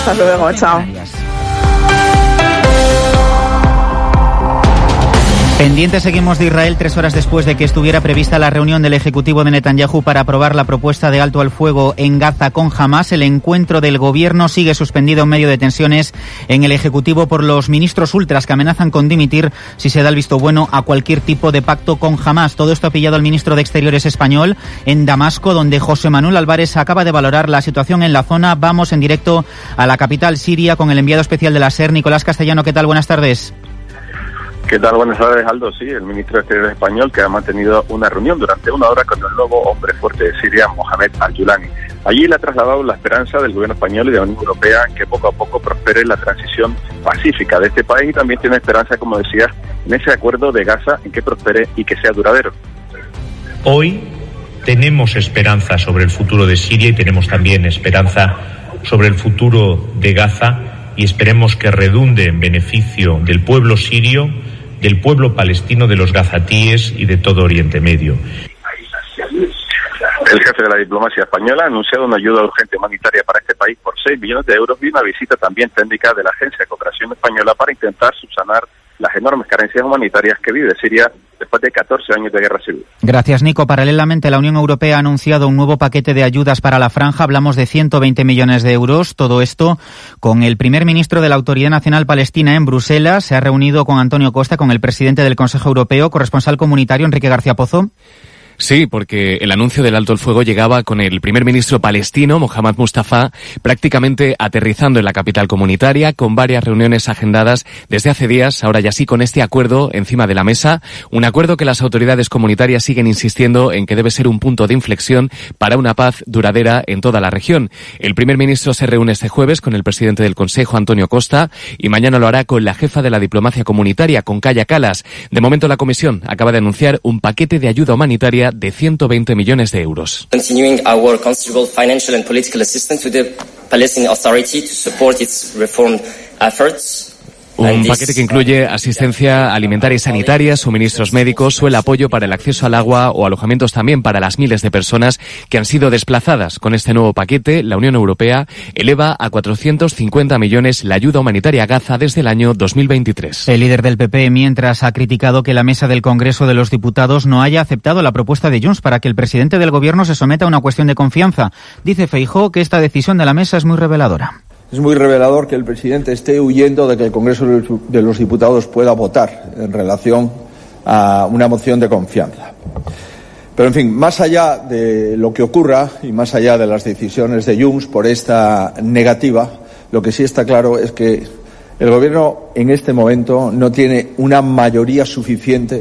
Hasta luego, chao. Pendientes seguimos de Israel 3 horas después de que estuviera prevista la reunión del Ejecutivo de Netanyahu para aprobar la propuesta de alto al fuego en Gaza con Hamás. El encuentro del gobierno sigue suspendido en medio de tensiones en el Ejecutivo por los ministros ultras que amenazan con dimitir si se da el visto bueno a cualquier tipo de pacto con Hamás. Todo esto ha pillado al ministro de Exteriores español en Damasco, donde José Manuel Álvarez acaba de valorar la situación en la zona. Vamos en directo a la capital siria con el enviado especial de la SER, Nicolás Castellano. ¿Qué tal? Buenas tardes. ¿Qué tal? Buenas tardes, Aldo. Sí, el ministro de Exteriores español que ha mantenido una reunión durante 1 hora con el nuevo hombre fuerte de Siria, Mohamed Al-Julani. Allí le ha trasladado la esperanza del gobierno español y de la Unión Europea en que poco a poco prospere la transición pacífica de este país, y también tiene esperanza, como decías, en ese acuerdo de Gaza, en que prospere y que sea duradero. Hoy tenemos esperanza sobre el futuro de Siria y tenemos también esperanza sobre el futuro de Gaza, y esperemos que redunde en beneficio del pueblo sirio, del pueblo palestino, de los gazatíes y de todo Oriente Medio. El jefe de la diplomacia española ha anunciado una ayuda urgente humanitaria para este país por 6 millones de euros y una visita también técnica de la Agencia de Cooperación Española para intentar subsanar las enormes carencias humanitarias que vive Siria después de 14 años de guerra civil. Gracias, Nico. Paralelamente, la Unión Europea ha anunciado un nuevo paquete de ayudas para la franja. Hablamos de 120 millones de euros. Todo esto con el primer ministro de la Autoridad Nacional Palestina en Bruselas. Se ha reunido con Antonio Costa, con el presidente del Consejo Europeo, corresponsal comunitario Enrique García Pozo. Sí, porque el anuncio del alto el fuego llegaba con el primer ministro palestino, Mohammad Mustafa, prácticamente aterrizando en la capital comunitaria, con varias reuniones agendadas desde hace días. Ahora ya sí, con este acuerdo encima de la mesa, un acuerdo que las autoridades comunitarias siguen insistiendo en que debe ser un punto de inflexión para una paz duradera en toda la región. El primer ministro se reúne este jueves con el presidente del Consejo, Antonio Costa, y mañana lo hará con la jefa de la diplomacia comunitaria, con Kaja Kallas. De momento, la Comisión acaba de anunciar un paquete de ayuda humanitaria de 120 millones de euros. Continuing our considerable financial and political assistance to the Palestinian Authority to support its reform efforts. Un paquete que incluye asistencia alimentaria y sanitaria, suministros médicos o el apoyo para el acceso al agua o alojamientos también para las miles de personas que han sido desplazadas. Con este nuevo paquete, la Unión Europea eleva a 450 millones la ayuda humanitaria a Gaza desde el año 2023. El líder del PP, mientras, ha criticado que la mesa del Congreso de los Diputados no haya aceptado la propuesta de Junts para que el presidente del Gobierno se someta a una cuestión de confianza. Dice Feijóo que esta decisión de la mesa es muy reveladora. Es muy revelador que el presidente esté huyendo de que el Congreso de los Diputados pueda votar en relación a una moción de confianza. Pero, en fin, más allá de lo que ocurra y más allá de las decisiones de Junts por esta negativa, lo que sí está claro es que el Gobierno en este momento no tiene una mayoría suficiente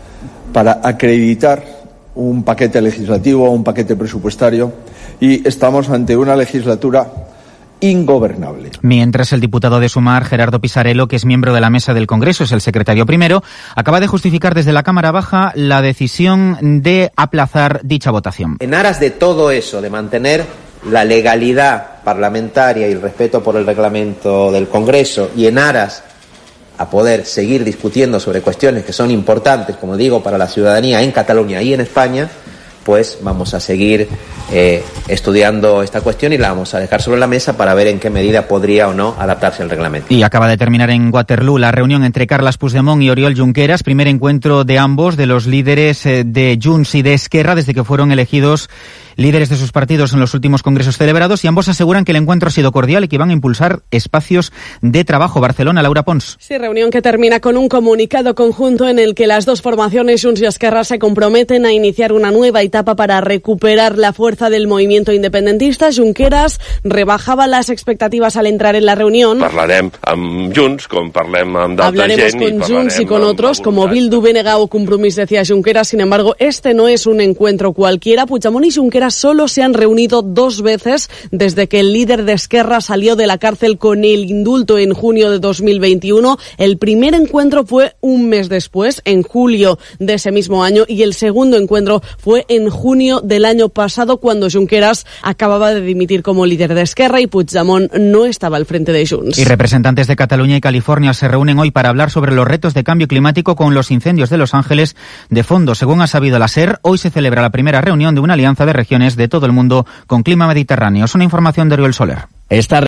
para acreditar un paquete legislativo o un paquete presupuestario, y estamos ante una legislatura ingobernable. Mientras, el diputado de Sumar, Gerardo Pisarello, que es miembro de la mesa del Congreso, es el secretario primero, acaba de justificar desde la Cámara Baja la decisión de aplazar dicha votación. En aras de todo eso, de mantener la legalidad parlamentaria y el respeto por el reglamento del Congreso, y en aras a poder seguir discutiendo sobre cuestiones que son importantes, como digo, para la ciudadanía en Cataluña y en España, pues vamos a seguir estudiando esta cuestión y la vamos a dejar sobre la mesa para ver en qué medida podría o no adaptarse al reglamento. Y acaba de terminar en Waterloo la reunión entre Carles Puigdemont y Oriol Junqueras, primer encuentro de ambos, de los líderes de Junts y de Esquerra, desde que fueron elegidos líderes de sus partidos en los últimos congresos celebrados, y ambos aseguran que el encuentro ha sido cordial y que van a impulsar espacios de trabajo. Barcelona, Laura Pons. Sí, reunión que termina con un comunicado conjunto en el que las dos formaciones, Junts y Esquerra, se comprometen a iniciar una nueva etapa para recuperar la fuerza del movimiento independentista. Junqueras rebajaba las expectativas al entrar en la reunión. Hablaremos con Junts y con otros, como Bildu, BNG o Compromís, decía Junqueras. Sin embargo, este no es un encuentro cualquiera. Puigdemont y Junqueras solo se han reunido 2 veces desde que el líder de Esquerra salió de la cárcel con el indulto en junio de 2021. El primer encuentro fue un mes después, en julio de ese mismo año, y el segundo encuentro fue en junio del año pasado, cuando Junqueras acababa de dimitir como líder de Esquerra y Puigdemont no estaba al frente de Junts. Y representantes de Cataluña y California se reúnen hoy para hablar sobre los retos de cambio climático, con los incendios de Los Ángeles de fondo. Según ha sabido la SER, hoy se celebra la primera reunión de una alianza de regiones de todo el mundo con clima mediterráneo. Es una información de Oriol Soler.